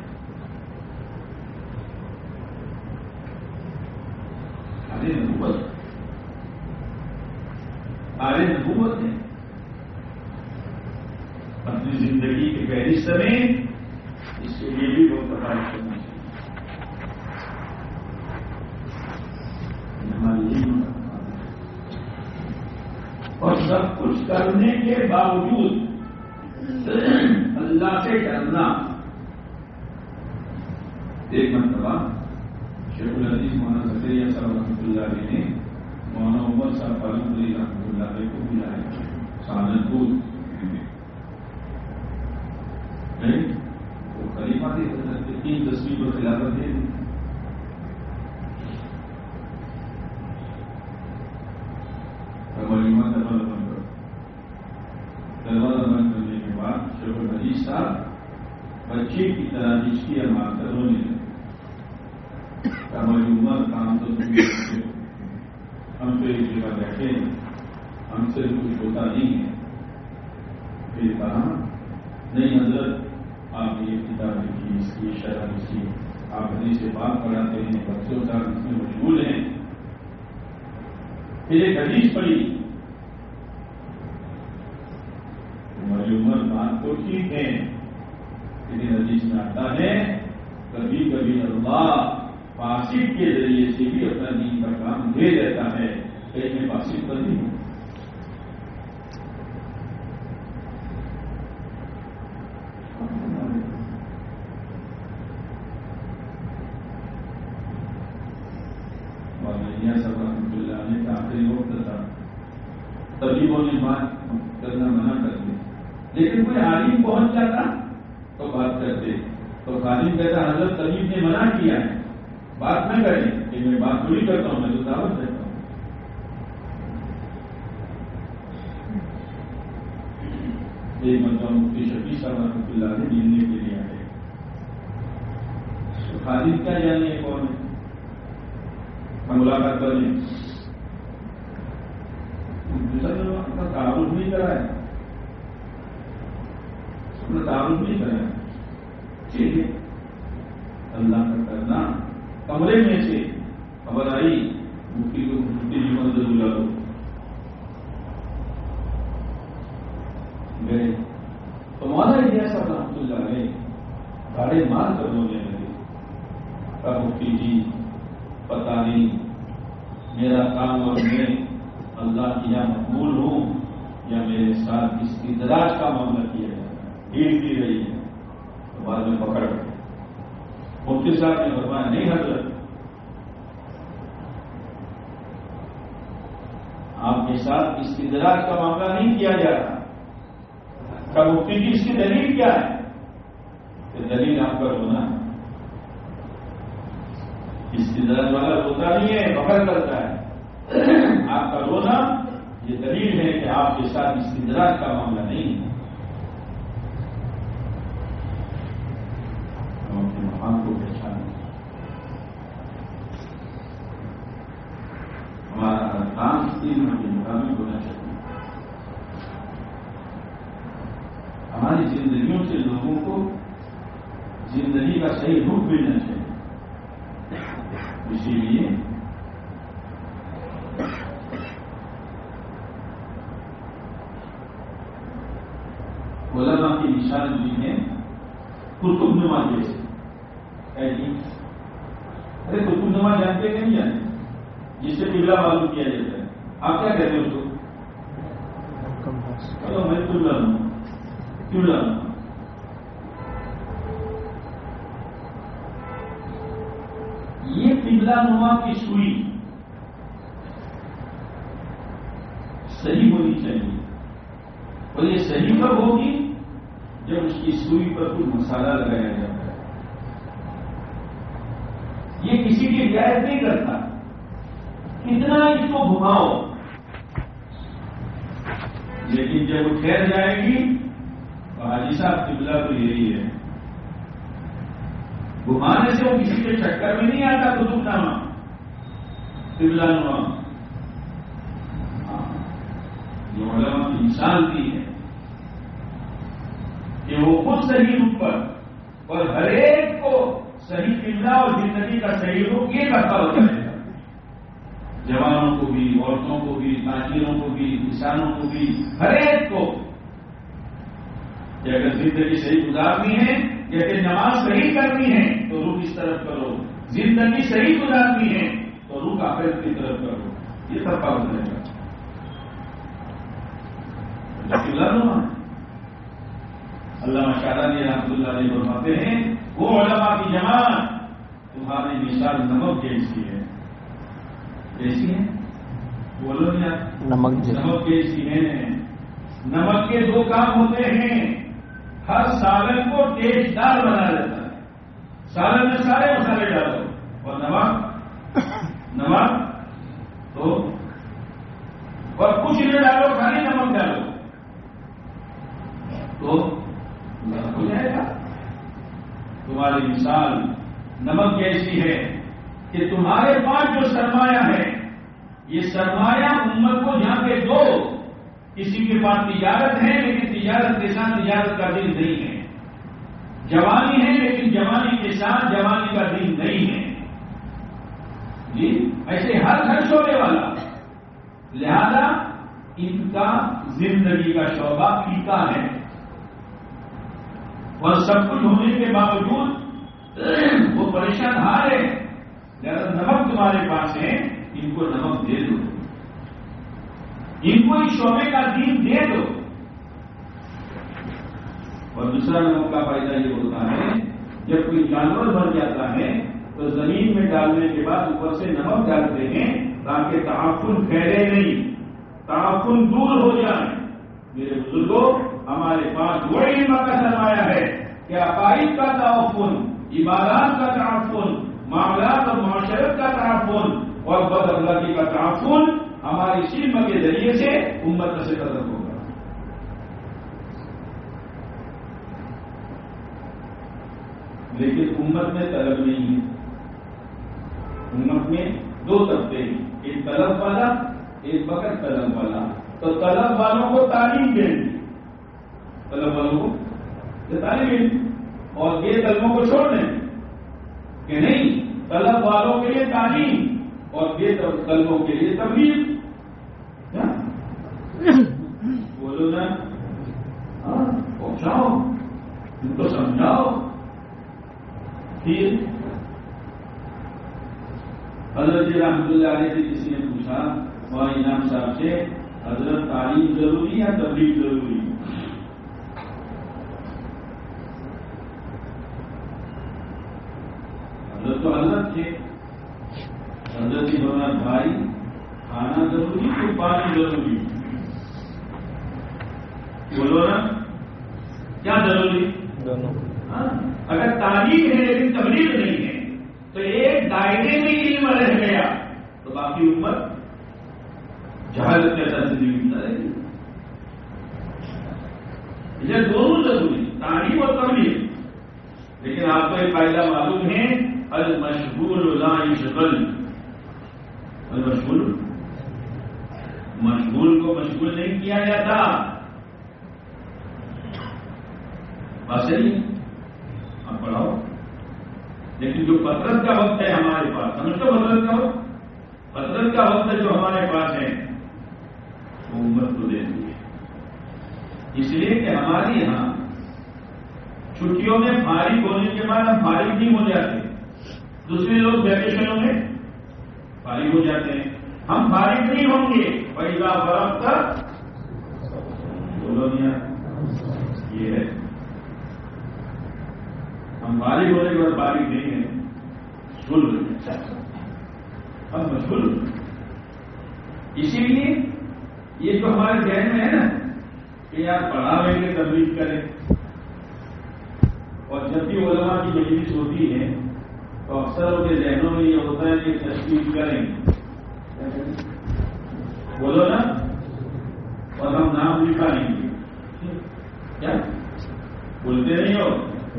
S1: کار نبوت کار نبوت نے اپنی زندگی کے فہرست میں اس کے لیے بھی بہت پتا کرنا چاہیے. اور سب کچھ کرنے کے باوجود اللہ سے ڈرنا. ایک مرتبہ شیخ العزیز مولانا زکریا صاحب رحمۃ اللہ علیہ نے مولانا عمر صاحب فاروق علی رحمۃ اللہ علیہ کو بلایا سہارنپور وہ خلیفہ تھے حضرت تین دسویں کو خلافت دے دی. دروازہ بند کرنے کے بعد شیخ العزیز صاحب بچے کی طرح جس کی عمارت رونے لگے. ہماری عمر کام تو ہم تو ایک جگہ بیٹھے ہم سے کچھ ہوتا نہیں ہے. پھر کہا نہیں حضرت آپ یہ کتاب لکھی اس کی شرح لکھی آپ حدیث سے بات پڑھاتے ہیں بچوں کا اس میں مشغول ہیں. پھر ایک حدیث پڑھی ہماری عمر بات تو ٹھیک ہے لیکن حدیث میں آتا ہے کبھی کبھی اللہ فاسق کے ذریعے سے بھی اپنا دین کا کام دے دیتا ہے. کہیں میں فاسق پر نہیں ہوں. سب رحمۃ اللہ علیہ کا آخری وقت تھا طبیبوں نے بات کرنا منع کر دی لیکن کوئی عالم پہنچ جاتا تو بات کرتے تو عالم کہتا حضرت طبیب نے منع کیا ہے بات نہ کریں کہ میں بات تھوڑی کرتا ہوں میں تو دعوت دیتا ہوں. ایک مرتبہ مفتی شفیع صاحب رحمۃ اللہ علیہ ملنے کے لیے آئے. خالد کیا جانے کون ہے ہم ملاقات کر لیں. دوسرا اپنا تعارف نہیں کرایا اپنا تعارف نہیں کرایا. ٹھیک ہے اللہ کا کرنا. کمرے میں سے خبر آئی مفتی کو مفتی جی منظر بلا دو گئے تو مولانا الیاس صاحب رحمۃ اللہ علیہ گاڑے مار کر رونے لگے. کہا مفتی جی پتا نہیں میرا کام اور میں اللہ کی یہاں مقبول ہوں یا میرے ساتھ اس کی دراز کا معاملہ کیا جائے. بھیڑ بھی رہی ہے تو بعد میں پکڑ مفتی صاحب نے فرمایا نہیں حضرت آپ کے ساتھ اس کی دراز کا معاملہ نہیں کیا جا رہا. کا مفتی کی اس کی دلیل کیا ہے کہ دلیل آپ کا رونا ہے. اس کی درد والا روتا نہیں ہے بغیر کرتا ہے. آپ کا رونا یہ دلیل ہے کہ آپ کے ساتھ اس کی درد کا معاملہ نہیں ہے. ہم اپنے مقام کو پہچانے ہمارا ہر کام تین کے مطابق ہونا چاہیے. ہماری زندگیوں سے لوگوں کو زندگی کا صحیح رخ ملنا چاہیے. اسی لیے علماء کی نشان بھی ہے قطب نما جیسے. ارے قطب نما جانتے کہ نہیں جانتے جس سے قبلہ معلوم کیا جاتا ہے. آپ کیا کہتے ہیں اس کو؟ چلو میں قبلہ ہوں قبلہ ہوں. یہ قبلہ نما کی سوئی صحیح ہونی چاہیے اور یہ صحیح کب ہوگی جب اس کی سوئی پر کوئی مسالہ لگایا جاتا ہے. یہ کسی کی رعایت نہیں کرتا. کتنا اس کو گھماؤ، لیکن جب وہ ٹھہر جائے گی تو حاجی صاحب قبلہ تو یہی ہے. گھمانے سے وہ کسی کے چکر میں نہیں آتا. قطب نامہ قبلہ نما جو علماء کی مثال دی ہے کہ وہ خود صحیح روپ پر اور ہر ایک کو صحیح قبلہ اور زندگی کا صحیح رخ یہ کرتا ہوتا ہے. جوانوں کو بھی، عورتوں کو بھی، تاجروں کو بھی، کسانوں کو بھی، ہر ایک کو کہ اگر زندگی صحیح گزارنی ہے، جیسے نماز صحیح کرنی ہے تو روح اس طرف کرو، زندگی صحیح گزارنی ہے تو روح آخرت کی طرف کرو. یہ سب کا ہوتا ہے. اللہ مشاعرانی رحمۃ اللہ علیہ فرماتے ہیں وہ علماء کی جماعت تمہاری مثال نمک جیسی ہے. جیسی ہے بولو نا، نمک نمک جیسی ہے. نمک کے دو کام ہوتے ہیں. ہر سالن کو ٹیسٹ دار بنا دیتا ہے. سالن میں سارے مسالے ڈالو اور نمک نمک تو اور کچھ نہ ڈالو، خالی نمک ڈالو تو ہو جائے گا. تمہاری مثال نمک جیسی ہے کہ تمہارے پاس جو سرمایہ ہے یہ سرمایہ امت کو جہاں پہ دو. کسی کے پاس تجارت ہے لیکن تجارت کے ساتھ تجارت کا دین نہیں ہے. جوانی ہے لیکن جوانی کے ساتھ جوانی کا دین نہیں ہے. جی ایسے ہر ہر شعبے والا. لہذا ان کا زندگی کا شعبہ پھیکا ہے اور سب کچھ ہونے کے باوجود وہ پریشان ہار ہے. لہذا نمک تمہارے پاس ہے، ان کو نمک دے دو، ان کو اس شعبے کا دین دے دو. اور دوسرا نمک کا فائدہ یہ ہوتا ہے جب کوئی جانور بن جاتا ہے تو زمین میں ڈالنے کے بعد اوپر سے نمک ڈالتے ہیں تاکہ تعفن پھیلے نہیں، تعفن دور ہو جائے. میرے بزرگوں ہمارے پاس وہ علم کا سرمایہ ہے کہ عقائد کا تعفن، عبادات کا تعفن، معاملات اور معاشرت کا تعفن اور بد اخلاقی کا تعفن ہماری علم کے ذریعے سے امت سے ختم ہوگا. لیکن امت میں طلب نہیں ہے. امت میں دو طبقے ہیں، ایک طلب والا ایک بغیر طلب والا. تو طلب والوں کو تعلیم دیں، طلب والوں کو تعلیم دیں اور یہ طلبوں کو چھوڑ دیں کہ نہیں. طلب والوں کے لیے تعلیم اور یہ طلبوں کے لیے تبلیغ. بولو نا، پہنچاؤ، ان کو سمجھاؤ. پھر حضرت جی رحمۃ اللہ علیہ سے کسی نے پوچھا وہاں امام صاحب سے، حضرت تعلیم ضروری یا تبلیغ ضروری؟ حضرت تو حضرت تھے. حضرت کی بنا بھائی کھانا ضروری کہ پانی ضروری؟ بولو نا، کیا ضروری؟ اگر تعلیم ہے لیکن تبلیغ نہیں ہے تو ایک دائرے میں علم رہ گیا تو باقی امت جہالت کے اثر سے زندگی رہے گی. یہ دونوں ضروری، تعلیم اور تبلیغ. لیکن آپ کو ایک فائدہ معلوم ہے، المشغول لا یشغل. المشغول مشغول کو مشغول نہیں کیا جاتا. بات صحیح آپ پڑھاؤ. لیکن جو فطرت کا وقت ہے ہمارے پاس، سمجھو فطرت کا وقت، فطرت کا وقت جو ہمارے پاس ہے وہ امت کو دے دی ہے. اس لیے کہ ہمارے یہاں چھٹیوں میں فارغ ہونے کے بعد ہم فارغ نہیں ہو جاتے. دوسرے لوگ ویکیشنوں میں فارغ ہو جاتے ہیں، ہم فارغ نہیں ہوں گے. پیدا فرق تک بولو نہیں، یہ ہے ہم فارغ ہونے کے بعد فارغ نہیں ہیں، مشغول ہم مشغول. اسی لیے یہ جو ہمارے ذہن میں ہے نا کہ یار پڑھاویں گے تبلیغ کریں، اور جب بھی علماء کی مجلس ہوتی ہے تو اکثر کے ذہنوں میں یہ ہوتا ہے کہ تشکیل کریں بولو نا اور ہم نام لکھا لیں گے کیا بولتے نہیں ہو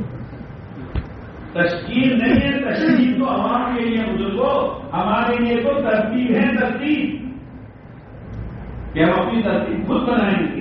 S1: تشکیل نہیں ہے تشکیل تو ہمارے لیے بزرگوں ہمارے لیے تو ترتیب ہے ترتیب کہ ہم اپنی ترتیب خود بنائیں گے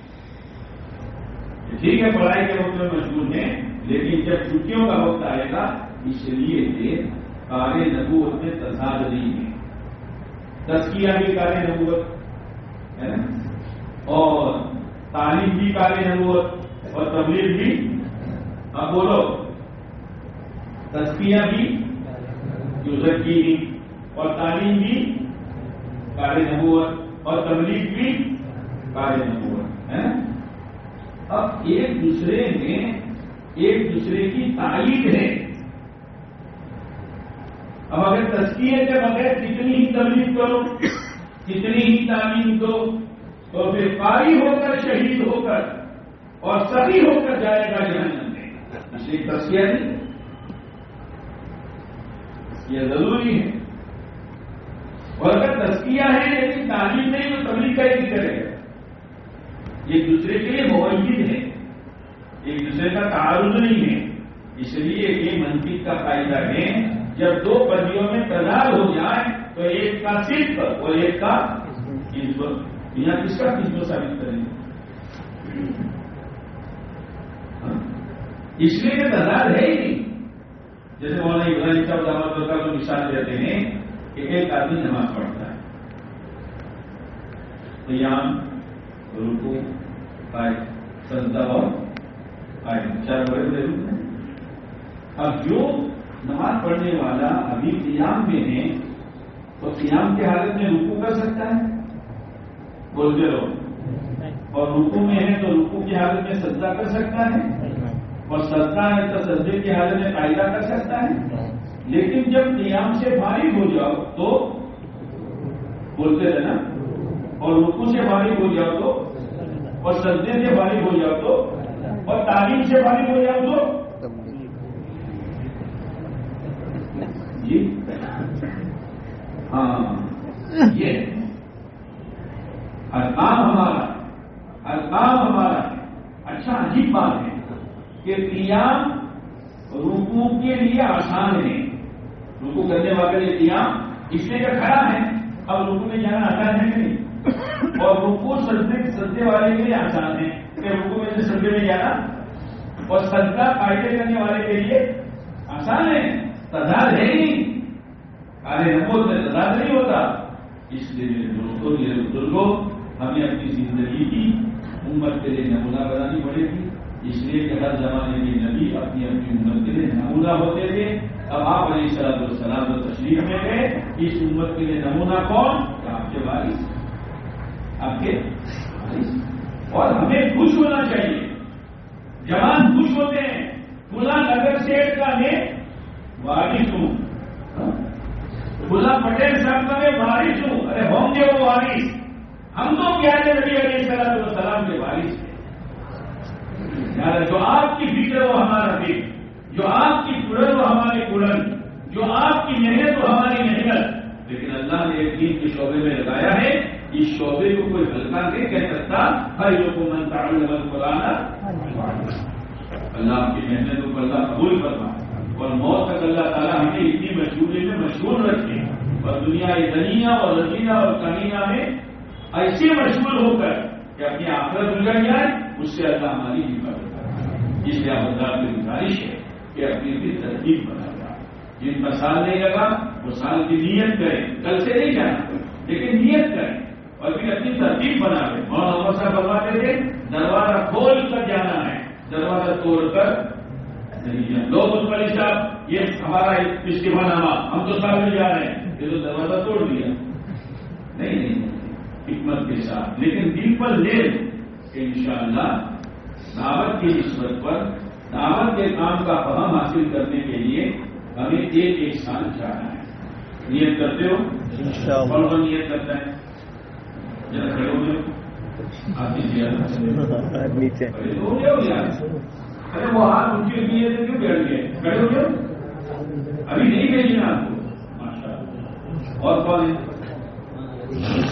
S1: ٹھیک ہے پڑھائی کے وقت میں مشغول ہیں لیکن جب چھٹیوں کا وقت آئے گا اس لیے کہ کار نبوت میں تضاد نہیں ہے تزکیہ بھی کار نبوت ہے اور تعلیم بھی کار نبوت اور تبلیغ بھی اب بولو تزکیہ بھی یوزر کی اور تعلیم بھی کار نبوت اور تبلیغ بھی کار نبوت ہے اب ایک دوسرے میں ایک دوسرے کی تائید ہے اب اگر تزکیے کے بغیر کتنی ہی تبلیغ کرو کتنی ہی تعلیم دو تو پھر قاری ہو کر شہید ہو کر اور صحیح ہو کر جائے گا جہنم میں اس لیے تزکیہ نہیں یہ ضروری ہے اور اگر تزکیہ ہے لیکن تعلیم نہیں تو تبلیغ کا ہی کرے گا ایک دوسرے کے لیے موجود ہے ایک دوسرے کا تعارض نہیں ہے اس لیے یہ منطق کا فائدہ ہے جب دو پدیوں میں تضاد ہو جائے تو ایک کا صرف اور ایک کا یہاں کس کا کس ثابت کریں اس لیے کہ تضاد ہے ہی نہیں جیسے مولانا ابراہیم صاحب دعوت کا جو مثال دیتے ہیں کہ ایک آدمی نماز پڑھتا ہے قیام رکوع سجدہ اور چار بڑے بڑے رکن ہیں اب جو نماز پڑھنے والا ابھی قیام میں ہے تو قیام کی حالت میں رکوع کر سکتا ہے بولتے رہو اور رکوع میں ہے تو رکوع کی حالت میں سجدہ کر سکتا ہے اور سجدہ ہے تو سجدے کی حالت میں قاعدہ کر سکتا ہے لیکن جب قیام سے فارغ ہو جاؤ تو بولتے رہنا اور رکوع سے فارغ ہو جاؤ تو اور سجدے سے فارغ ہو جاؤ تو اور تعلیم سے فارغ ہو جاؤ تو جی ہاں یہ ارکان ہمارا ارکان ہمارا اچھا عجیب بات ہے کہ قیام رکوع کے لیے آسان ہے رکوع کرنے والے لیے قیام اس لیے کہ کھڑا ہے اب رکوع میں جانا آسان ہے کہ نہیں اور رکوع سجدے سجدے والے کے لیے آسان ہے کہ رکوع میں سے سجدے میں جانا اور سجدہ قاعدے کرنے والے کے لیے آسان ہے تضاد ہے نہیں کارے نبوت میں تضاد نہیں ہوتا اس لیے میرے دوستوں میرے بزرگوں ہمیں اپنی زندگی کی امت کے لیے نمونہ بنانی پڑے گی اس لیے کہ ہر زمانے کے نبی اپنی اپنی امت کے لیے نمونہ ہوتے تھے اب آپ علیہ الصلوۃ والسلام و تشریف میں گئے اس امت کے لیے نمونہ کون آپ کے وارث آپ کے اور ہمیں خوش ہونا چاہیے جوان خوش ہوتے ہیں فلاں نگر سیٹ کا میں وارث ہوں فلاں پٹیل صاحب کا میں وارث ہوں ارے ہوں گے وہ وارث ہم تو پیارے نبی علیہ الصلوۃ والسلام کے وارث ہیں جو آپ کی فکر وہ ہمارا فکر جو آپ کی کڑن وہ ہماری کڑن جو آپ کی محنت وہ ہماری محنت لیکن اللہ نے ایک دین کے شعبے میں لگایا ہے اس شعبے کو کوئی ہلکا نہیں کہہ سکتا ہر لوگ کو من تعلم القرآن اللہ آپ کی محنتوں کو اللہ قبول کرنا اور موت تک اللہ تعالیٰ ہمیں اتنی مشغولی میں مشغول رکھے اور دنیا دنیا اور رزینہ اور کمینہ میں ایسے مشغول ہو کر کہ اپنی آخرت گزر جائے اس سے اللہ ہماری حفاظت کرے اس لیے آبادات کی گزارش ہے کہ اپنی بھی ترتیب بنا جائے جن کا سال نہیں لگا وہ سال کی نیت کریں کل سے نہیں جانا لیکن نیت کریں اور پھر اپنی ترتیب بنا لیں مولانا عمر صاحب بنواتے تھے دروازہ کھول کر جانا ہے دروازہ توڑ کر نہیں جانا لوگ اس پر صاحب یہ ہمارا استعفا نامہ ہم تو سال میں جا رہے ہیں یہ تو دروازہ توڑ دیا نہیں نہیں حکمت کے ساتھ لیکن دل پر لے کہ انشاءاللہ دعوت کی نسبت پر دعوت کے کام کا فہم حاصل کرنے کے لیے ہمیں ایک ایک سال جانا ہے نیت کرتے ہو کون کون نیت کرتا ہے ذرا کھڑے ہو گئے آپ نیچے ہو گیا ہو یار ارے وہ ہاتھ ان کی نیت کیوں بیٹھ گئے کھڑے ہو گئے ابھی نہیں بھیجنا آپ کو ماشاء اللہ. اور کون ہے؟